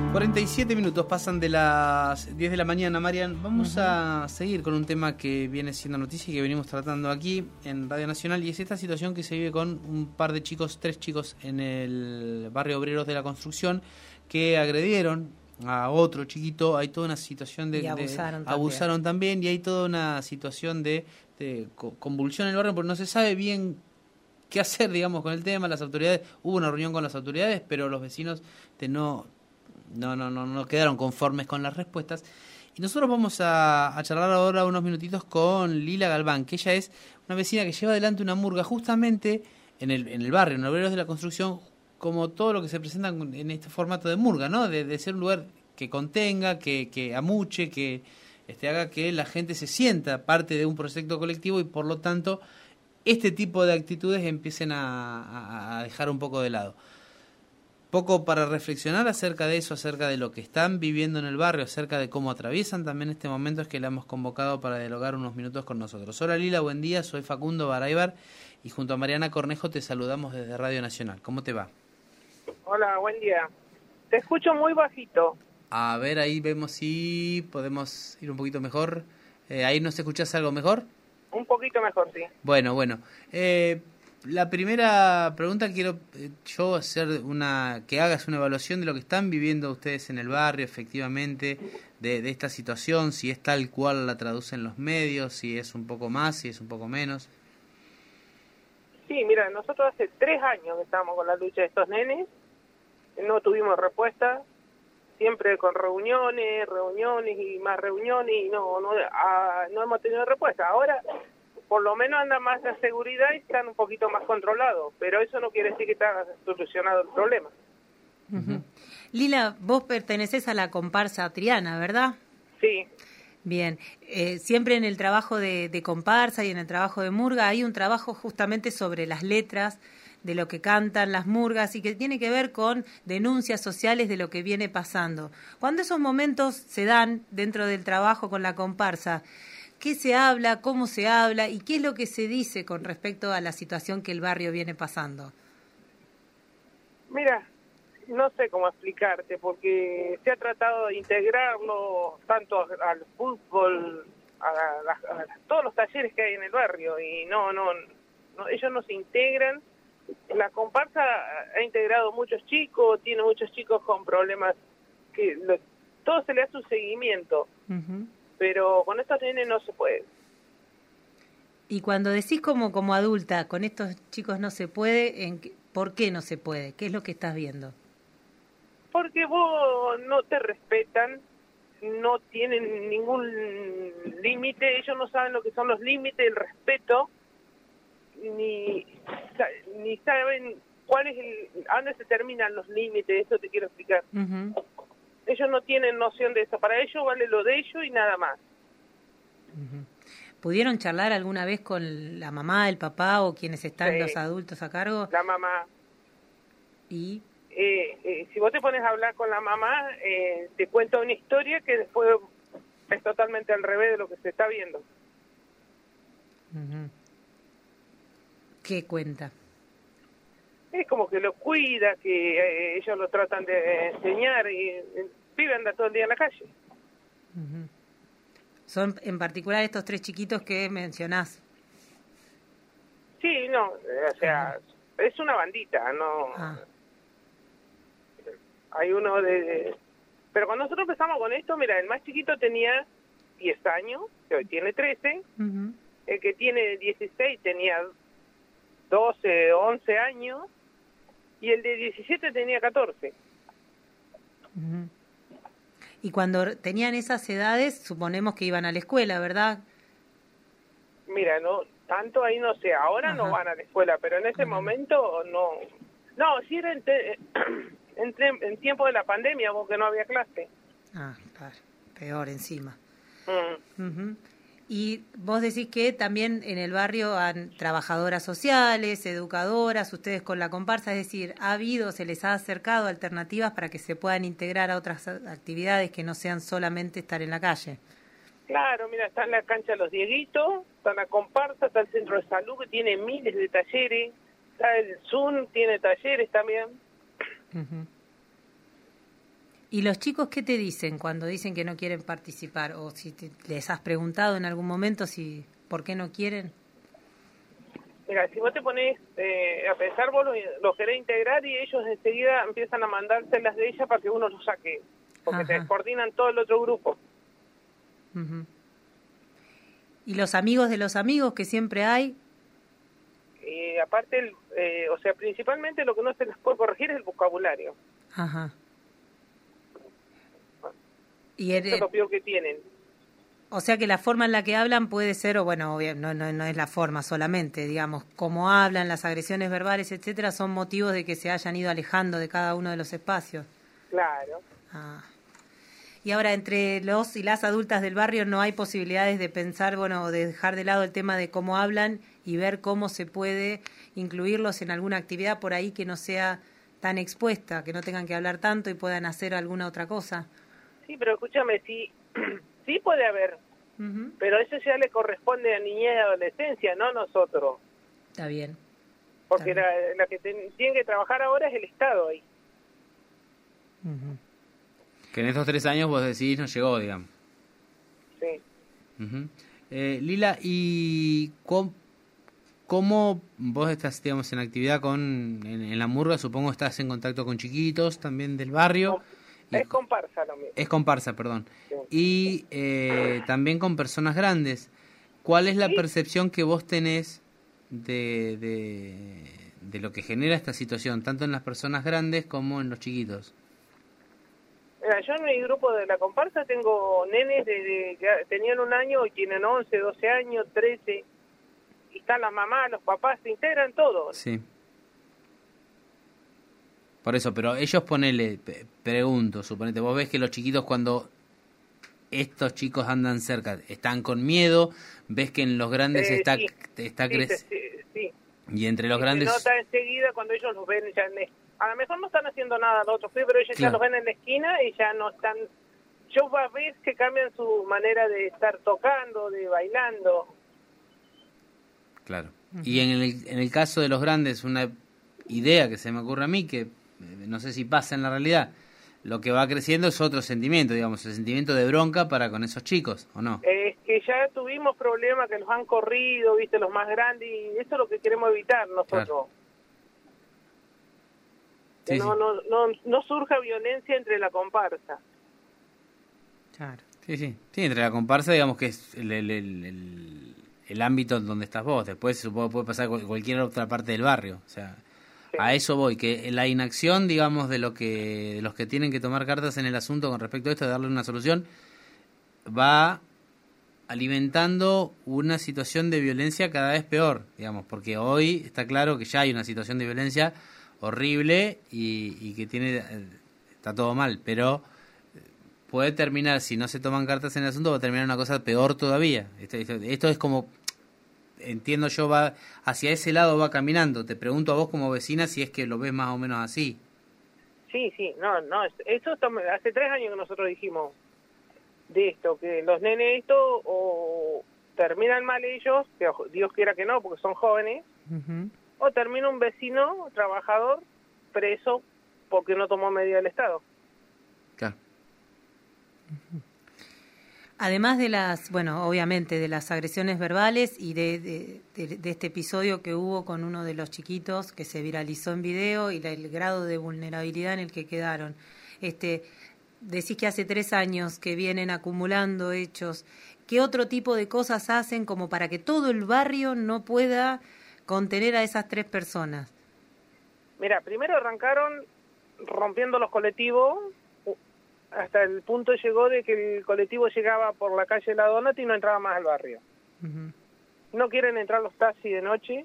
47 minutos pasan de las 10 de la mañana, Marian. Vamos a seguir con un tema que viene siendo noticia y que venimos tratando aquí en Radio Nacional, y es esta situación que se vive con un par de chicos, 3 chicos en el barrio Obreros de la Construcción, que agredieron a otro chiquito. Hay toda una situación de... abusaron también, y hay toda una situación de convulsión en el barrio, porque no se sabe bien qué hacer, digamos, con el tema. Las autoridades, hubo una reunión con las autoridades, pero los vecinos no quedaron conformes con las respuestas. Y nosotros vamos a charlar ahora unos minutitos con Lila Galván, que ella es una vecina que lleva adelante una murga justamente en el barrio, en Obreros de la Construcción, como todo lo que se presenta en este formato de murga, ¿no? De ser un lugar que contenga, que amuche, que haga que la gente se sienta parte de un proyecto colectivo, y por lo tanto este tipo de actitudes empiecen a dejar un poco de lado. Poco para reflexionar acerca de eso, acerca de lo que están viviendo en el barrio, acerca de cómo atraviesan también este momento, es que la hemos convocado para dialogar unos minutos con nosotros. Hola Lila, buen día, soy Facundo Baraybar y junto a Mariana Cornejo te saludamos desde Radio Nacional. ¿Cómo te va? Hola, buen día. Te escucho muy bajito. A ver, ahí vemos si podemos ir un poquito mejor. ¿Ahí nos escuchás algo mejor? Un poquito mejor, sí. Bueno. La primera pregunta quiero yo hacer que hagas una evaluación de lo que están viviendo ustedes en el barrio, efectivamente, de esta situación, si es tal cual la traducen los medios, si es un poco más, si es un poco menos. Sí, mira, nosotros hace 3 años que estamos con la lucha de estos nenes, no tuvimos respuesta, siempre con reuniones y más reuniones, y no hemos tenido respuesta. Ahora por lo menos anda más de seguridad y están un poquito más controlados, pero eso no quiere decir que está solucionado el problema. Uh-huh. Lila, vos pertenecés a la comparsa Triana, ¿verdad? Sí. Bien, siempre en el trabajo de comparsa y en el trabajo de murga hay un trabajo justamente sobre las letras de lo que cantan las murgas y que tiene que ver con denuncias sociales de lo que viene pasando. Cuando esos momentos se dan dentro del trabajo con la comparsa, ¿qué se habla, cómo se habla y qué es lo que se dice con respecto a la situación que el barrio viene pasando? Mira, no sé cómo explicarte, porque se ha tratado de integrarlo tanto al fútbol, a todos los talleres que hay en el barrio, y no ellos no se integran. La comparsa ha integrado muchos chicos, tiene muchos chicos con problemas, todo se le hace un seguimiento. Uh-huh. Pero con estos nenes no se puede. Y cuando decís como adulta, con estos chicos no se puede, ¿por qué no se puede? ¿Qué es lo que estás viendo? Porque vos no te respetan, no tienen ningún límite, ellos no saben lo que son los límites, el respeto, ni saben cuál es a dónde se terminan los límites, eso te quiero explicar. Uh-huh. Ellos no tienen noción de eso. Para ellos vale lo de ellos y nada más. Uh-huh. ¿Pudieron charlar alguna vez con la mamá, el papá o quienes están los adultos a cargo? La mamá. ¿Y? Si vos te pones a hablar con la mamá, te cuenta una historia que después es totalmente al revés de lo que se está viendo. Uh-huh. ¿Qué cuenta? Es como que lo cuida, que ellos lo tratan de enseñar y viven todo el día en la calle. Uh-huh. Son en particular estos 3 chiquitos que mencionás. Sí, o sea, es una bandita, no. Hay uno pero cuando nosotros empezamos con esto, mira, el más chiquito tenía 10 años, que hoy tiene 13, uh-huh. El que tiene 16 tenía 12, 11 años, y el de 17 tenía 14. Uh-huh. Y cuando tenían esas edades, suponemos que iban a la escuela, ¿verdad? Mira, tanto ahí no sé, ahora no van a la escuela, pero en ese momento no. No, sí era en tiempo de la pandemia, porque no había clase. Claro, peor encima. Uh-huh. Y vos decís que también en el barrio han trabajadoras sociales, educadoras, ustedes con la comparsa, es decir, se les ha acercado alternativas para que se puedan integrar a otras actividades que no sean solamente estar en la calle. Claro, mira, está en la cancha Los Dieguitos, está en la comparsa, está el centro de salud que tiene miles de talleres, está el Zoom, tiene talleres también. Uh-huh. ¿Y los chicos qué te dicen cuando dicen que no quieren participar? ¿O si les has preguntado en algún momento si por qué no quieren? Mira, si vos te ponés a pensar, vos los querés integrar y ellos enseguida empiezan a mandárselas de ella para que uno los saque, porque te coordinan todo el otro grupo. Uh-huh. ¿Y los amigos de los amigos que siempre hay? Aparte, o sea, principalmente lo que no se les puede corregir es el vocabulario. Ajá. Y eso es lo peor que tienen. O sea que la forma en la que hablan puede ser, o bueno, no es la forma solamente, digamos, cómo hablan, las agresiones verbales, etcétera, son motivos de que se hayan ido alejando de cada uno de los espacios. Claro. Y ahora, entre los y las adultas del barrio no hay posibilidades de pensar, bueno, de dejar de lado el tema de cómo hablan y ver cómo se puede incluirlos en alguna actividad por ahí que no sea tan expuesta, que no tengan que hablar tanto y puedan hacer alguna otra cosa. Sí, pero escúchame, sí puede haber, pero eso ya le corresponde a niñez y adolescencia, no a nosotros. Está bien. Porque la que tiene que trabajar ahora es el Estado ahí. Que en estos 3 años vos decís no llegó, digamos. Sí. Lila, ¿y cómo vos estás, digamos, en actividad en la murga? Supongo estás en contacto con chiquitos también del barrio. Es comparsa lo mismo. Es comparsa, perdón. Sí. Y también con personas grandes. ¿Cuál es la percepción que vos tenés de lo que genera esta situación, tanto en las personas grandes como en los chiquitos? Mira, yo en mi grupo de la comparsa tengo nenes desde que tenían 1 año y tienen 11, 12 años, 13. Y están las mamás, los papás, se integran todos. Sí. Por eso, pero ellos pregunto, suponete, vos ves que los chiquitos cuando estos chicos andan cerca, están con miedo, ves que en los grandes está creciendo. Sí. Y entre los grandes... Se nota enseguida cuando ellos los ven, ya a lo mejor no están haciendo nada los otros, pero ellos ya los ven en la esquina y ya no están... Yo ves que cambian su manera de estar tocando, de bailando. Claro. Y en el caso de los grandes, una idea que se me ocurre a mí, que no sé si pasa en la realidad, lo que va creciendo es otro sentimiento, digamos, el sentimiento de bronca para con esos chicos, ¿o no? Es que ya tuvimos problemas que los han corrido, viste, los más grandes, y eso es lo que queremos evitar nosotros. Claro. Que sí, no surja violencia entre la comparsa. Claro. Sí, entre la comparsa, digamos que es el ámbito donde estás vos. Después supongo que puede pasar cualquier otra parte del barrio, o sea... Sí. A eso voy, que la inacción, digamos, de los que tienen que tomar cartas en el asunto con respecto a esto, de darle una solución, va alimentando una situación de violencia cada vez peor, digamos, porque hoy está claro que ya hay una situación de violencia horrible y que está todo mal, pero puede terminar, si no se toman cartas en el asunto, va a terminar una cosa peor todavía. Esto es como... Entiendo yo, va hacia ese lado va caminando. Te pregunto a vos como vecina si es que lo ves más o menos así. Sí, no, eso hace 3 años que nosotros dijimos de esto, que los nenes o terminan mal ellos, que Dios quiera que no, porque son jóvenes, o termina un vecino, trabajador, preso porque no tomó medida del Estado. Claro. Además de obviamente de las agresiones verbales y de este episodio que hubo con uno de los chiquitos que se viralizó en video y el grado de vulnerabilidad en el que quedaron. Decís que hace 3 años que vienen acumulando hechos. ¿Qué otro tipo de cosas hacen como para que todo el barrio no pueda contener a esas 3 personas? Mira, primero arrancaron rompiendo los colectivos. Hasta el punto llegó de que el colectivo llegaba por la calle La Donata y no entraba más al barrio. No quieren entrar los taxis de noche.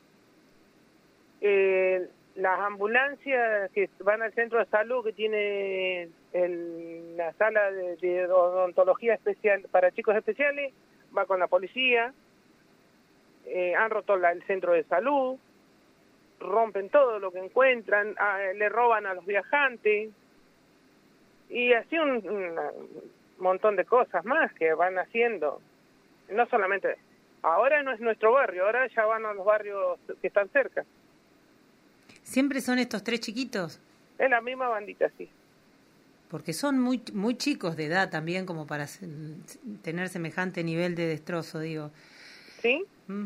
Las ambulancias que van al centro de salud, que tiene la sala de odontología especial para chicos especiales, va con la policía. Han roto el centro de salud, rompen todo lo que encuentran, le roban a los viajantes. Y así un montón de cosas más que van haciendo. No solamente... Ahora no es nuestro barrio, ahora ya van a los barrios que están cerca. ¿Siempre son estos 3 chiquitos? Es la misma bandita, sí. Porque son muy muy chicos de edad también como para tener semejante nivel de destrozo, digo. ¿Sí?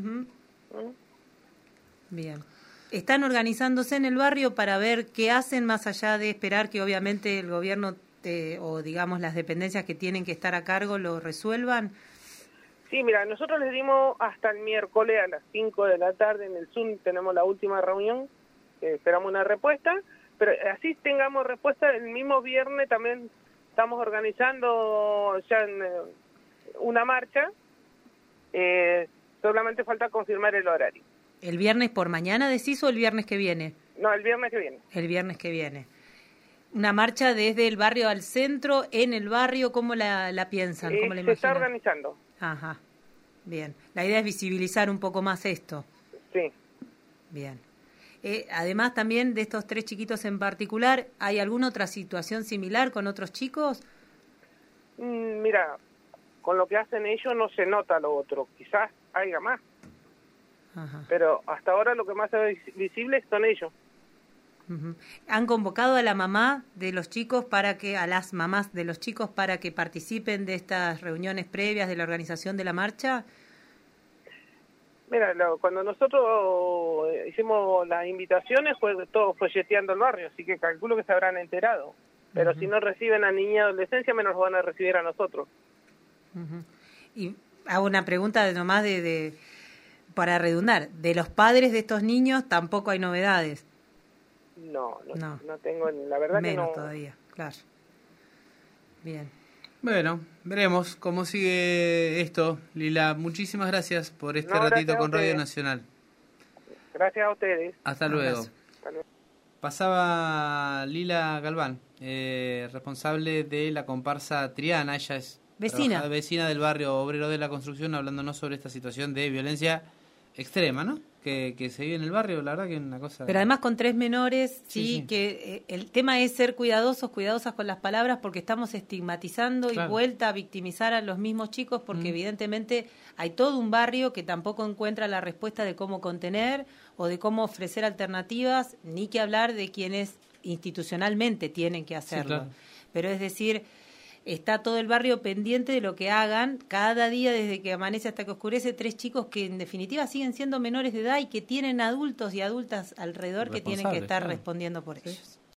Bien. ¿Están organizándose en el barrio para ver qué hacen más allá de esperar que obviamente el gobierno o digamos las dependencias que tienen que estar a cargo lo resuelvan? Sí, mira, nosotros les dimos hasta el miércoles a las 5 de la tarde en el Zoom, tenemos la última reunión, esperamos una respuesta, pero así tengamos respuesta el mismo viernes también estamos organizando ya una marcha, solamente falta confirmar el horario. ¿El viernes por mañana decís o el viernes que viene? No, el viernes que viene. El viernes que viene. Una marcha desde el barrio al centro, en el barrio, ¿cómo la piensan? ¿Cómo la imaginan? Se está organizando. Ajá, bien. La idea es visibilizar un poco más esto. Sí. Bien. Además también de estos 3 chiquitos en particular, ¿hay alguna otra situación similar con otros chicos? Mira, con lo que hacen ellos no se nota lo otro, quizás haya más. Ajá. Pero hasta ahora lo que más es visible son ellos. Uh-huh. ¿Han convocado a la mamá de los chicos a las mamás de los chicos para que participen de estas reuniones previas de la organización de la marcha? Mira, cuando nosotros hicimos las invitaciones fue todo folleteando el barrio, así que calculo que se habrán enterado. Pero si no reciben a niña y adolescencia, menos van a recibir a nosotros. Y hago una pregunta nomás para redundar. ¿De los padres de estos niños tampoco hay novedades? No tengo, la verdad menos que no. Todavía, claro. Bien. Bueno, veremos cómo sigue esto. Lila, muchísimas gracias por este ratito con Radio Nacional. Gracias a ustedes. Hasta luego. Pasaba Lila Galván, responsable de la comparsa Triana. Ella es vecina del barrio obrero de la construcción, hablándonos sobre esta situación de violencia extrema, ¿no? Que se vive en el barrio, la verdad que es una cosa... Pero además con 3 menores, sí. Que el tema es ser cuidosas con las palabras, porque estamos estigmatizando claro. Y vuelta a victimizar a los mismos chicos, porque evidentemente hay todo un barrio que tampoco encuentra la respuesta de cómo contener o de cómo ofrecer alternativas, ni que hablar de quienes institucionalmente tienen que hacerlo. Sí, claro. Pero es decir... Está todo el barrio pendiente de lo que hagan cada día desde que amanece hasta que oscurece 3 chicos que en definitiva siguen siendo menores de edad y que tienen adultos y adultas alrededor que tienen que estar respondiendo por ellos.